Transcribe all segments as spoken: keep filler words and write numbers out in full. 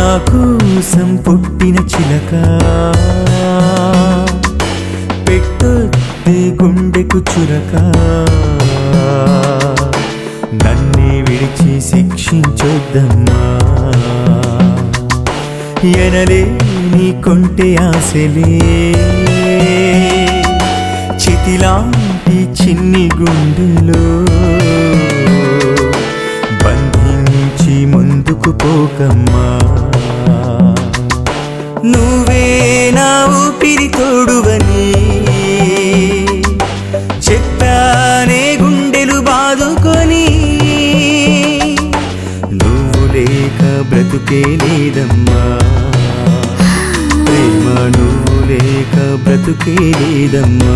నా కోసం పుట్టిన చిలక పెట్టొద్దే గుండెకు చురక నన్నే విడిచి శిక్షించొద్దమ్మా ఎనలే నీ కొంటె ఆశలే చితిలాంటి చిన్ని గుండెలో బంధించి ముందుకు పోకమ్మా నువ్వే నా ఊపిరి తోడువని చెప్పానే గుండెలు బాదుకొని నువ్వు లేక బ్రతుకే లేదమ్మా ప్రేమ నువ్వు లేక బ్రతుకే లేదమ్మా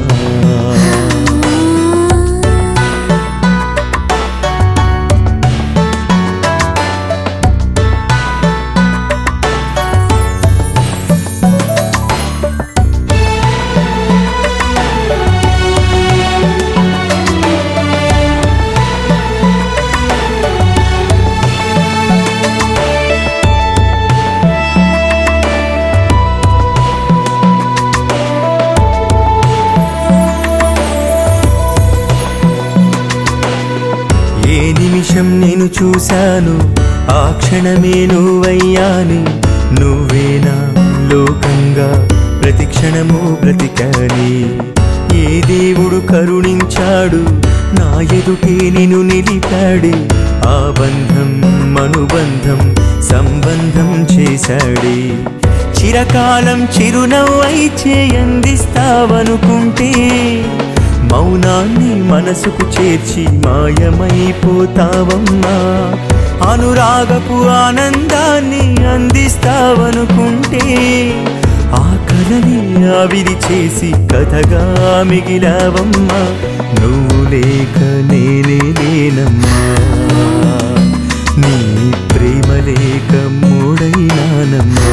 ఏ నిమిషం నేను చూశాను ఆ క్షణమే నువ్వయ్యాని నువ్వేనా లోకంగా ప్రతి క్షణము బ్రతికాని ఏ దేవుడు కరుణించాడు నా ఎదుటే నిన్ను నిలిపాడే ఆ బంధం అనుబంధం సంబంధం చేశాడే చిరకాలం చిరునవ్వై చేయందిస్తావనుకుంటే మౌనాన్ని మనసుకు చేర్చి మాయమైపోతావమ్మా అనురాగపు ఆనందాన్ని అందిస్తావనుకుంటే ఆ కలని ఆవిరి చేసి కథగా మిగిలావమ్మా నువ్వు లేక నేనే లేనమ్మా నీ ప్రేమ లేక మూడైనానమ్మా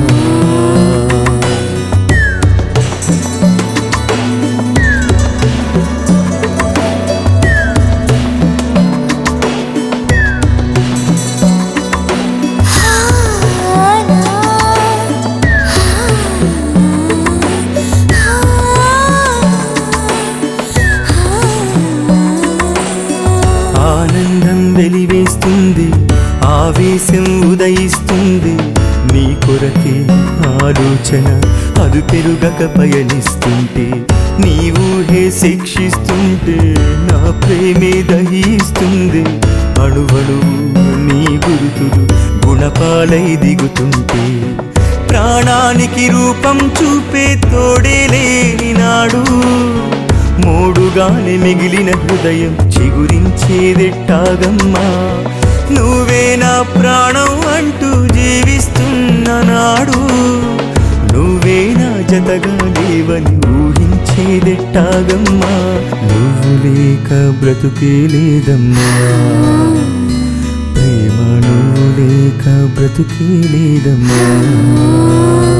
ఆనందం వెలివేస్తుంది ఆవేశం ఉదయిస్తుంది నీ కొరకే ఆలోచన అది పెరుగక పయనిస్తుంటే నీ ఊహే శిక్షిస్తుంటే నా ప్రేమే దహిస్తుంది అణువణువు నీ గురుతులు గుణపాలై దిగుతుంటే ప్రాణానికి రూపం చూపే తోడే లేని నాడు మోడుగానే మిగిలిన హృదయం చిగురించేదెట్టాగమ్మా నువ్వే నా ప్రాణం అంటూ జీవిస్తున్న నాడు నువ్వే నా జతగా లేవని ఊహించేదెట్టాగమ్మా నువ్వు లేక బ్రతుకే లేదమ్మా ప్రేమ నువ్వు లేక బ్రతుకే లేదమ్మా